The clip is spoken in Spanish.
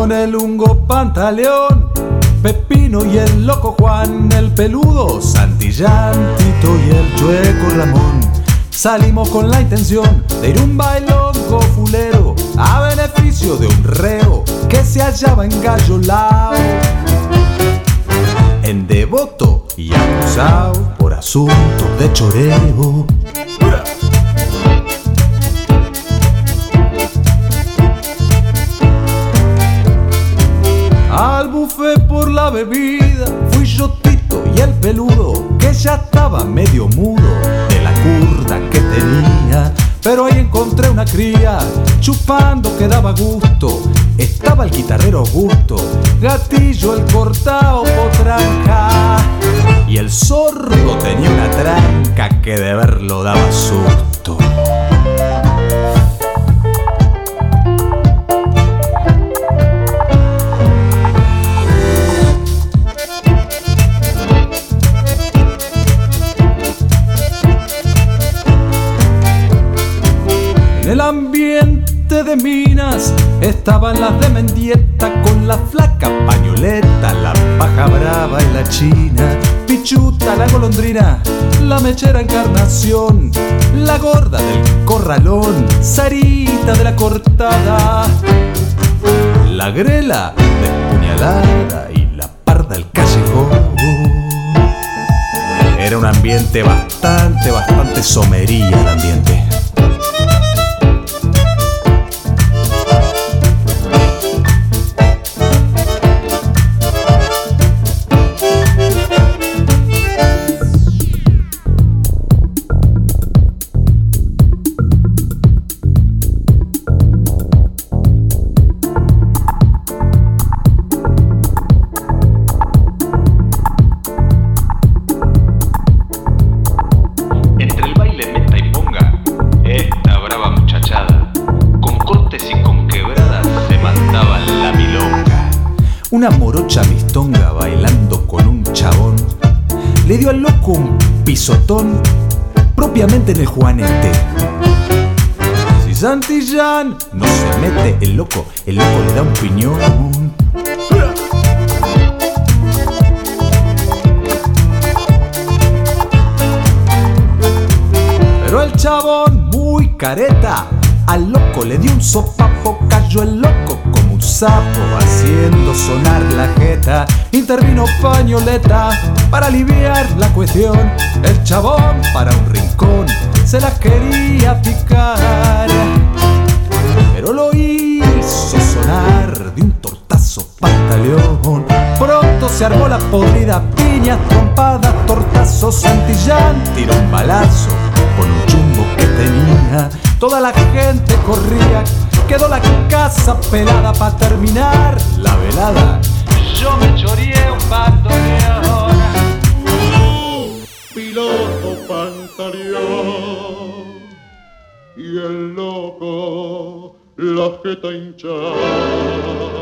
Con el Hungo Pantaleón, Pepino y el Loco Juan, el Peludo Santillán, Tito y el Chueco Ramón. Salimos con la intención de ir un bailongo fulero a beneficio de un reo que se hallaba engallolao, en Devoto y acusado por asuntos de choreo. Al buffet por la bebida fui yo, Tito y el Peludo, que ya estaba medio mudo de la curda que tenía. Pero ahí encontré una cría chupando que daba gusto. Estaba el guitarrero Augusto, Gatillo el cortao potranca, y el sordo tenía una tranca que de verlo daba susto. En el ambiente de Minas estaban las de Mendieta con la flaca pañoleta, la paja brava y la china, Pichuta la golondrina, la mechera Encarnación, la gorda del corralón, Sarita de la cortada, la grela despuñalada y la parda del callejón. Era un ambiente bastante somería el ambiente. Una morocha mistonga bailando con un chabón le dio al loco un pisotón propiamente en el juanete. Si Santillán no se mete, el loco le da un piñón. Pero el chabón, muy careta, al loco le dio un sopapo, cayó el loco como un sapo haciendo sonar la jeta. Intervino Pañoleta para aliviar la cuestión. El chabón para un rincón se la quería picar, pero lo hizo sonar de un tortazo Pantaleón. Pronto se armó la podrida, piñas, trompadas, tortazos. Santillán tiró un balazo con un chumbo que tenía. Toda la gente corría, quedó la casa pelada. Pa' terminar la velada yo me choreé un bandoneón. Piloto Pantaleón y el loco la jeta hinchada.